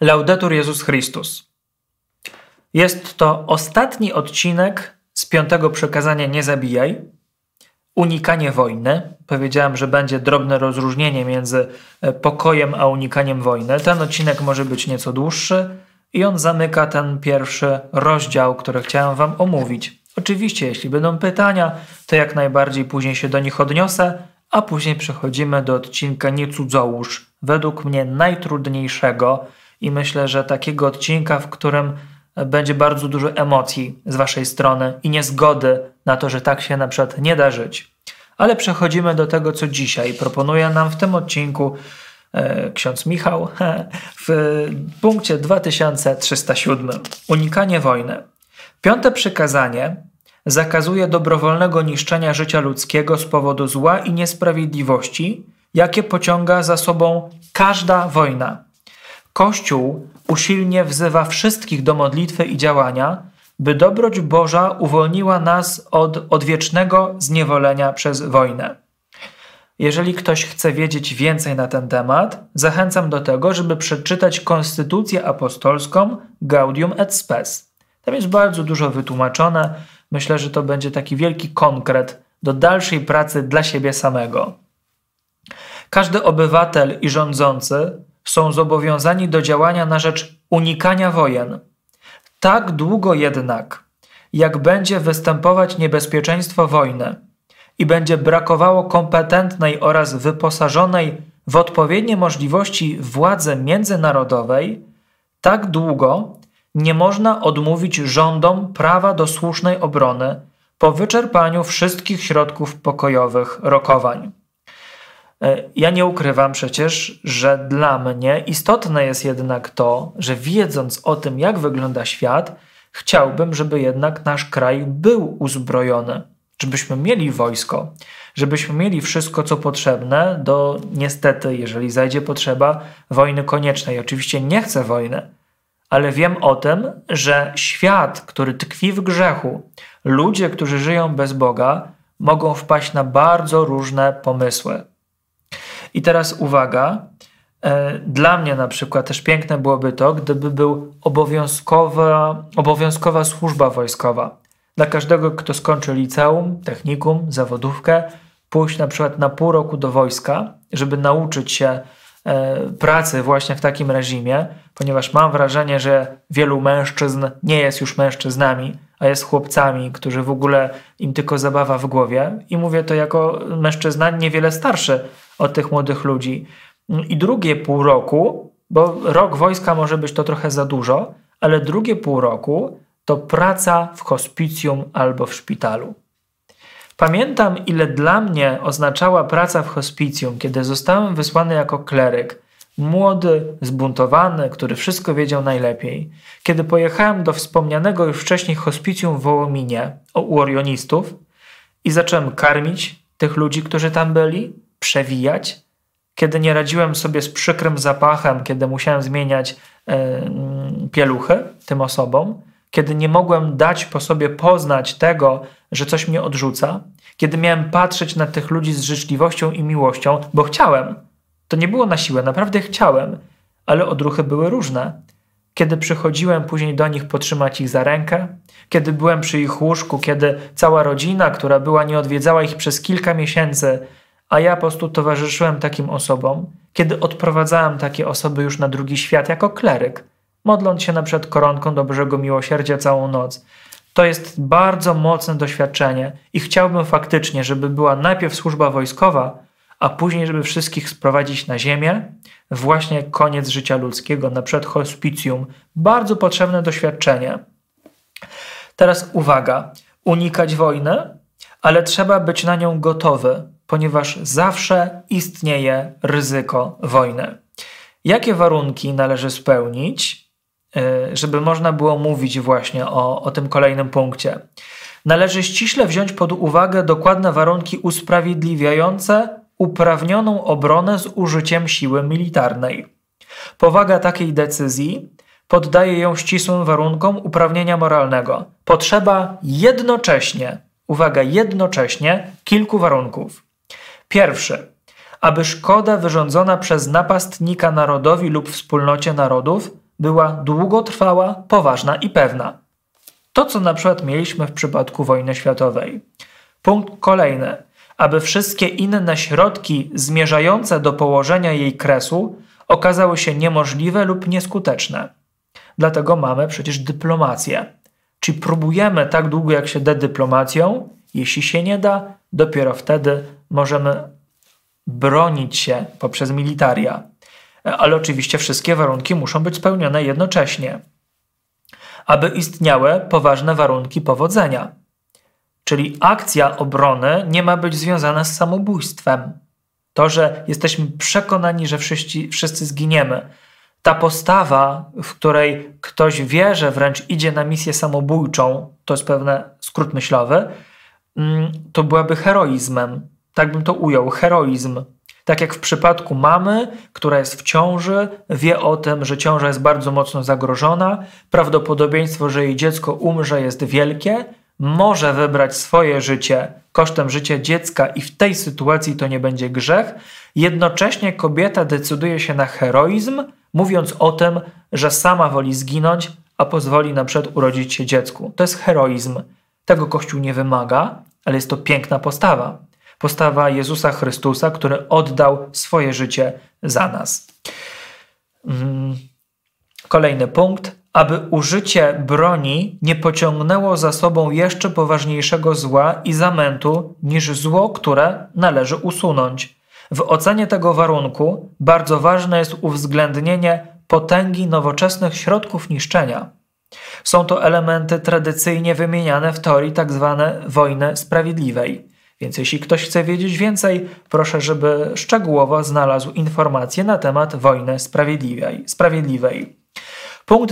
Laudetur Jezus Chrystus. Jest to ostatni odcinek z 5. przykazania Nie zabijaj. Unikanie wojny. Powiedziałem, że będzie drobne rozróżnienie między pokojem a unikaniem wojny. Ten odcinek może być nieco dłuższy i on zamyka ten pierwszy rozdział, który chciałem wam omówić. Oczywiście, jeśli będą pytania, to jak najbardziej później się do nich odniosę, a później przechodzimy do odcinka Nie cudzołóż, według mnie najtrudniejszego i myślę, że takiego odcinka, w którym będzie bardzo dużo emocji z waszej strony i niezgody na to, że tak się na przykład nie da żyć. Ale przechodzimy do tego, co dzisiaj proponuje nam w tym odcinku ksiądz Michał w punkcie 2307. Unikanie wojny. 5. przykazanie zakazuje dobrowolnego niszczenia życia ludzkiego z powodu zła i niesprawiedliwości, jakie pociąga za sobą każda wojna. Kościół usilnie wzywa wszystkich do modlitwy i działania, by dobroć Boża uwolniła nas od odwiecznego zniewolenia przez wojnę. Jeżeli ktoś chce wiedzieć więcej na ten temat, zachęcam do tego, żeby przeczytać Konstytucję Apostolską Gaudium et Spes. Tam jest bardzo dużo wytłumaczone. Myślę, że to będzie taki wielki konkret do dalszej pracy dla siebie samego. Każdy obywatel i rządzący są zobowiązani do działania na rzecz unikania wojen. Tak długo jednak, jak będzie występować niebezpieczeństwo wojny i będzie brakowało kompetentnej oraz wyposażonej w odpowiednie możliwości władzy międzynarodowej, tak długo nie można odmówić rządom prawa do słusznej obrony po wyczerpaniu wszystkich środków pokojowych rokowań. Ja nie ukrywam przecież, że dla mnie istotne jest jednak to, że wiedząc o tym, jak wygląda świat, chciałbym, żeby jednak nasz kraj był uzbrojony, żebyśmy mieli wojsko, żebyśmy mieli wszystko, co potrzebne do, niestety, jeżeli zajdzie potrzeba, wojny koniecznej. Oczywiście nie chcę wojny, ale wiem o tym, że świat, który tkwi w grzechu, ludzie, którzy żyją bez Boga, mogą wpaść na bardzo różne pomysły. I teraz uwaga, dla mnie na przykład też piękne byłoby to, gdyby był obowiązkowa służba wojskowa. Dla każdego, kto skończy liceum, technikum, zawodówkę, pójść na przykład na pół roku do wojska, żeby nauczyć się pracy właśnie w takim reżimie, ponieważ mam wrażenie, że wielu mężczyzn nie jest już mężczyznami, a jest chłopcami, którzy w ogóle im tylko zabawa w głowie. I mówię to jako mężczyzna niewiele starszy od tych młodych ludzi. I drugie pół roku, bo rok wojska może być to trochę za dużo, ale drugie pół roku to praca w hospicjum albo w szpitalu. Pamiętam, ile dla mnie oznaczała praca w hospicjum, kiedy zostałem wysłany jako kleryk, młody, zbuntowany, który wszystko wiedział najlepiej. Kiedy pojechałem do wspomnianego już wcześniej hospicjum w Wołominie u orionistów i zacząłem karmić tych ludzi, którzy tam byli, przewijać, kiedy nie radziłem sobie z przykrym zapachem, kiedy musiałem zmieniać pieluchy tym osobom, kiedy nie mogłem dać po sobie poznać tego, że coś mnie odrzuca, kiedy miałem patrzeć na tych ludzi z życzliwością i miłością, bo chciałem. To nie było na siłę, naprawdę chciałem, ale odruchy były różne. Kiedy przychodziłem później do nich potrzymać ich za rękę, kiedy byłem przy ich łóżku, kiedy cała rodzina, która była, nie odwiedzała ich przez kilka miesięcy, a ja po prostu towarzyszyłem takim osobom, kiedy odprowadzałem takie osoby już na drugi świat jako kleryk, modląc się na przykład koronką do Bożego Miłosierdzia całą noc. To jest bardzo mocne doświadczenie i chciałbym faktycznie, żeby była najpierw służba wojskowa, a później, żeby wszystkich sprowadzić na ziemię, właśnie koniec życia ludzkiego, na przykład hospicjum. Bardzo potrzebne doświadczenie. Teraz uwaga, unikać wojny, ale trzeba być na nią gotowy, ponieważ zawsze istnieje ryzyko wojny. Jakie warunki należy spełnić, żeby można było mówić właśnie o tym kolejnym punkcie? Należy ściśle wziąć pod uwagę dokładne warunki usprawiedliwiające uprawnioną obronę z użyciem siły militarnej. Powaga takiej decyzji poddaje ją ścisłym warunkom uprawnienia moralnego. Potrzeba jednocześnie, uwaga, jednocześnie kilku warunków. Pierwszy, aby szkoda wyrządzona przez napastnika narodowi lub wspólnocie narodów była długotrwała, poważna i pewna. To, co na przykład mieliśmy w przypadku wojny światowej. Punkt kolejny. Aby wszystkie inne środki zmierzające do położenia jej kresu okazały się niemożliwe lub nieskuteczne. Dlatego mamy przecież dyplomację. Czyli próbujemy tak długo, jak się da dyplomacją. Jeśli się nie da, dopiero wtedy możemy bronić się poprzez militaria. Ale oczywiście wszystkie warunki muszą być spełnione jednocześnie. Aby istniały poważne warunki powodzenia. Czyli akcja obrony nie ma być związana z samobójstwem. To, że jesteśmy przekonani, że wszyscy zginiemy. Ta postawa, w której ktoś wie, że wręcz idzie na misję samobójczą, to jest pewien skrót myślowy, to byłaby heroizmem. Tak bym to ujął, heroizm. Tak jak w przypadku mamy, która jest w ciąży, wie o tym, że ciąża jest bardzo mocno zagrożona, prawdopodobieństwo, że jej dziecko umrze jest wielkie, może wybrać swoje życie kosztem życia dziecka i w tej sytuacji to nie będzie grzech. Jednocześnie kobieta decyduje się na heroizm, mówiąc o tym, że sama woli zginąć, a pozwoli na przykład urodzić się dziecku. To jest heroizm. Tego Kościół nie wymaga, ale jest to piękna postawa. Postawa Jezusa Chrystusa, który oddał swoje życie za nas. Kolejny punkt. Aby użycie broni nie pociągnęło za sobą jeszcze poważniejszego zła i zamętu niż zło, które należy usunąć. W ocenie tego warunku bardzo ważne jest uwzględnienie potęgi nowoczesnych środków niszczenia. Są to elementy tradycyjnie wymieniane w teorii tzw. wojny sprawiedliwej. Więc jeśli ktoś chce wiedzieć więcej, proszę, żeby szczegółowo znalazł informacje na temat wojny sprawiedliwej. Punkt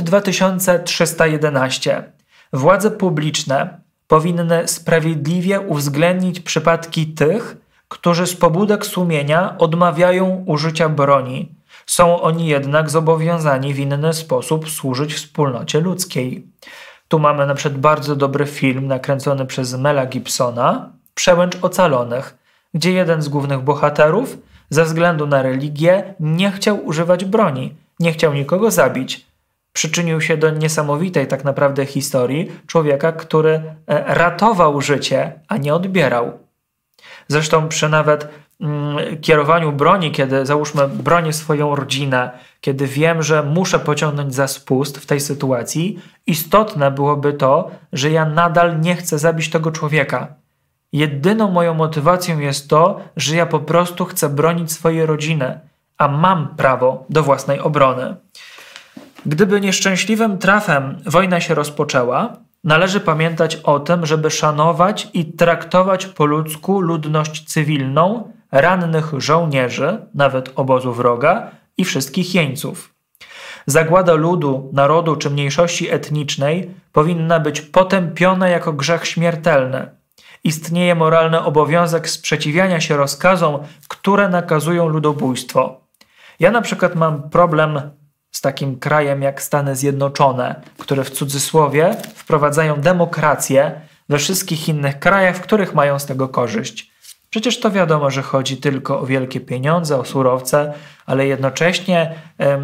2311. Władze publiczne powinny sprawiedliwie uwzględnić przypadki tych, którzy z pobudek sumienia odmawiają użycia broni. Są oni jednak zobowiązani w inny sposób służyć wspólnocie ludzkiej. Tu mamy na przykład bardzo dobry film nakręcony przez Mela Gibsona, Przełęcz Ocalonych, gdzie jeden z głównych bohaterów ze względu na religię nie chciał używać broni, nie chciał nikogo zabić. Przyczynił się do niesamowitej tak naprawdę historii człowieka, który ratował życie, a nie odbierał. Zresztą przy nawet kierowaniu broni, kiedy załóżmy bronię swoją rodzinę, kiedy wiem, że muszę pociągnąć za spust w tej sytuacji, istotne byłoby to, że ja nadal nie chcę zabić tego człowieka. Jedyną moją motywacją jest to, że ja po prostu chcę bronić swojej rodziny, a mam prawo do własnej obrony. Gdyby nieszczęśliwym trafem wojna się rozpoczęła, należy pamiętać o tym, żeby szanować i traktować po ludzku ludność cywilną, rannych żołnierzy, nawet obozu wroga i wszystkich jeńców. Zagłada ludu, narodu czy mniejszości etnicznej powinna być potępiona jako grzech śmiertelny. Istnieje moralny obowiązek sprzeciwiania się rozkazom, które nakazują ludobójstwo. Ja na przykład mam problem z takim krajem jak Stany Zjednoczone, które w cudzysłowie wprowadzają demokrację we wszystkich innych krajach, w których mają z tego korzyść. Przecież to wiadomo, że chodzi tylko o wielkie pieniądze, o surowce, ale jednocześnie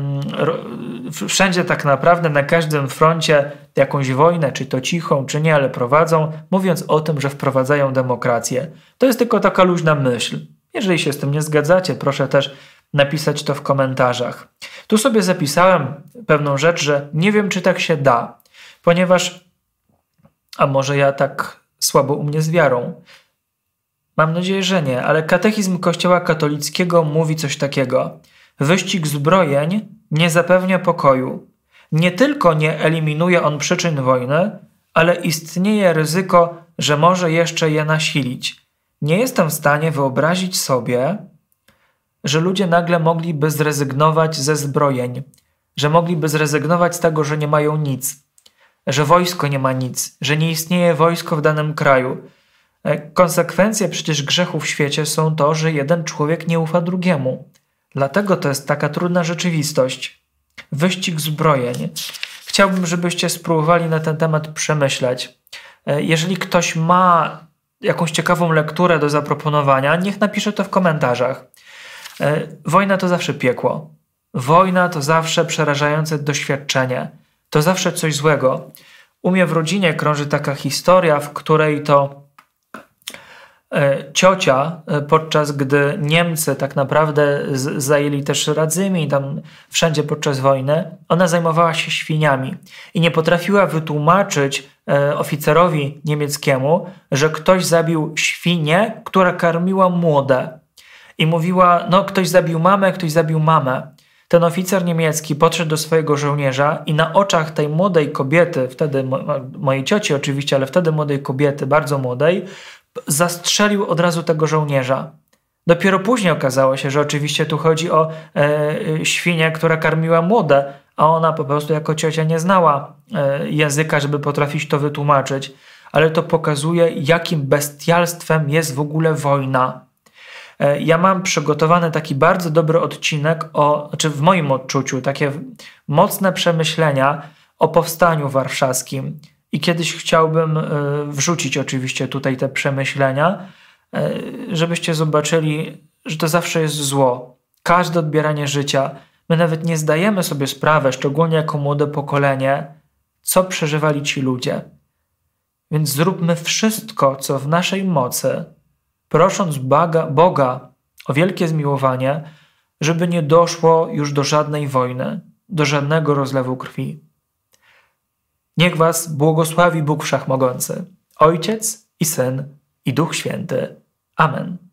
wszędzie tak naprawdę na każdym froncie jakąś wojnę, czy to cichą, czy nie, ale prowadzą, mówiąc o tym, że wprowadzają demokrację. To jest tylko taka luźna myśl. Jeżeli się z tym nie zgadzacie, proszę też napisać to w komentarzach. Tu sobie zapisałem pewną rzecz, że nie wiem, czy tak się da, ponieważ, a może ja tak słabo u mnie z wiarą, mam nadzieję, że nie, ale katechizm Kościoła katolickiego mówi coś takiego. Wyścig zbrojeń nie zapewnia pokoju. Nie tylko nie eliminuje on przyczyn wojny, ale istnieje ryzyko, że może jeszcze je nasilić. Nie jestem w stanie wyobrazić sobie, że ludzie nagle mogliby zrezygnować ze zbrojeń, że mogliby zrezygnować z tego, że nie mają nic, że wojsko nie ma nic, że nie istnieje wojsko w danym kraju. Konsekwencje przecież grzechu w świecie są to, że jeden człowiek nie ufa drugiemu. Dlatego to jest taka trudna rzeczywistość. Wyścig zbrojeń. Chciałbym, żebyście spróbowali na ten temat przemyśleć. Jeżeli ktoś ma jakąś ciekawą lekturę do zaproponowania, niech napisze to w komentarzach. Wojna to zawsze piekło. Wojna to zawsze przerażające doświadczenie. To zawsze coś złego. U mnie w rodzinie krąży taka historia, w której to ciocia, podczas gdy Niemcy tak naprawdę zajęli też Radzymi, tam wszędzie podczas wojny, ona zajmowała się świniami i nie potrafiła wytłumaczyć oficerowi niemieckiemu, że ktoś zabił świnię, która karmiła młode. I mówiła, no ktoś zabił mamę, ktoś zabił mamę. Ten oficer niemiecki podszedł do swojego żołnierza i na oczach tej młodej kobiety, wtedy mojej cioci oczywiście, ale wtedy młodej kobiety, bardzo młodej, zastrzelił od razu tego żołnierza. Dopiero później okazało się, że oczywiście tu chodzi o świnię, która karmiła młode, a ona po prostu jako ciocia nie znała języka, żeby potrafić to wytłumaczyć. Ale to pokazuje, jakim bestialstwem jest w ogóle wojna. Ja mam przygotowany taki bardzo dobry odcinek, w moim odczuciu, takie mocne przemyślenia o powstaniu warszawskim. I kiedyś chciałbym wrzucić oczywiście tutaj te przemyślenia, żebyście zobaczyli, że to zawsze jest zło. Każde odbieranie życia. My nawet nie zdajemy sobie sprawy, szczególnie jako młode pokolenie, co przeżywali ci ludzie. Więc zróbmy wszystko, co w naszej mocy, prosząc Boga o wielkie zmiłowanie, żeby nie doszło już do żadnej wojny, do żadnego rozlewu krwi. Niech was błogosławi Bóg Wszechmogący, Ojciec i Syn i Duch Święty. Amen.